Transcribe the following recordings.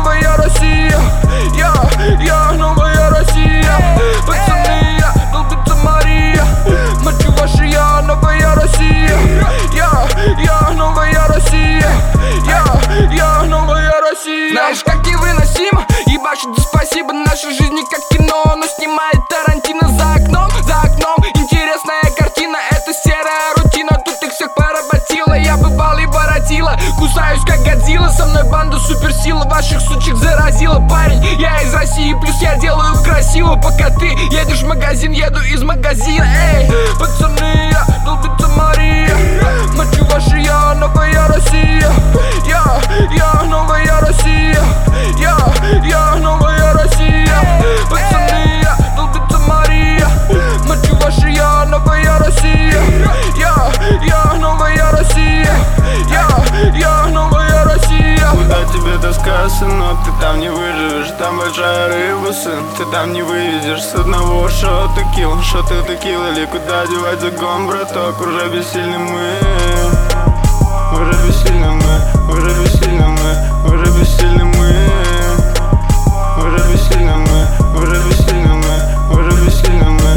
новая Россия. Я новая Россия. Пацаны, я долбится Мария. Мать ваша, я новая Россия. Я новая Россия. Я новая Россия. Знаешь, как невыносимо ебашить, да спасибо. Наша жизнь не как кино, но снимает Тарантино за окном. Интересная картина, это серая рутина. Тут их всех поработила, я бывал и воротила. Кусаюсь как Годзилла, со мной банда суперсила. Ваших сучек заразила, парень, я из России. Плюс я делаю красиво, пока ты едешь в магазин, еду из магазина. Эй, пацаны, я долбится Мария. Мать ваша, я новая Россия. Я новая Россия. Я новая Россия. Пацаны, я долбится Мария. Мать ваша, я новая Россия. Я новая Россия. Я новая Россия. Куда тебе тоска, сынок, ты там не выживешь. Там большая рыба, сын, ты там не вывезешь. С одного шота килл, шоты текила. Или куда девать загон, браток, уже бессильны мы. Уже бессильны мы, уже бессильны мы, уже бессильны мы. Уже бессильны мы, уже бессильны мы, уже бессильны мы.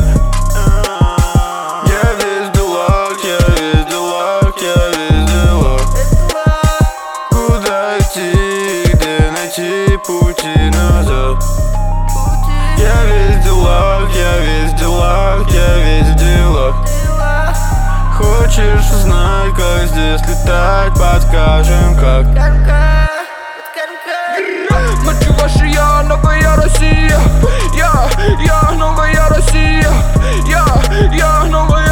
Я весь делак, я весь делак, я весь делак. Куда идти, где найти пути назад? Я весь делак, я весь делак, я весь делак. Хочешь узнать, как здесь летать, подскажем как. Мать ваша, я новая Россия. Я новая Россия. Я новая